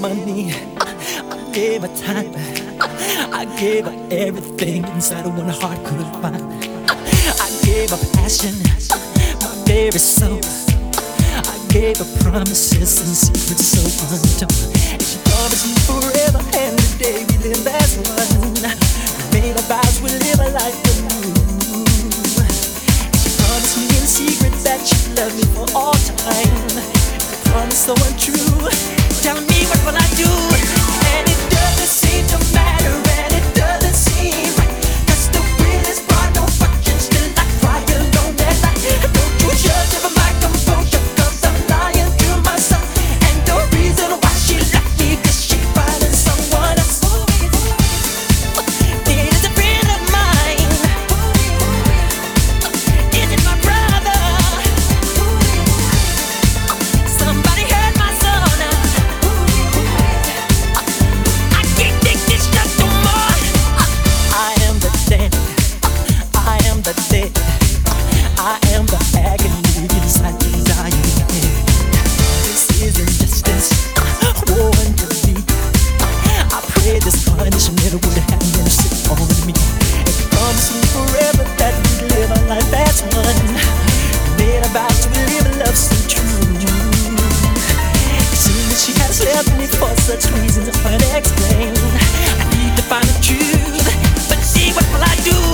money, I gave her time, I gave her everything inside of one heart could find. I gave her passion, my very soul. I gave her promises and secrets so untold. And she promised me forever, and the day we live as one. We made our vows, we live a life anew. And she promised me in secret that she'd love me for all time. The promise so untrue, telling me what will I do? And it doesn't seem to matter, and it doesn't seem right. 'Cause the wind is brought no fucking still I cry alone at night. Don't you judge over my composure, 'cause I'm lying to myself. And the reason why she left me, 'cause she finding someone else. It is a friend of mine. Is it my brother? Somebody hurt my son. I can't take this stuff no more. I am the dead. I am the dead. I am the agony inside the dying head. This is injustice. War and defeat. I pray this punishment never would have mercy on me. And promise me forever that we'd live a life that's one. Made a vow to live a love so true. It seemed that she has left me for such reasons unexplained. I need to find the truth, but see what will I do?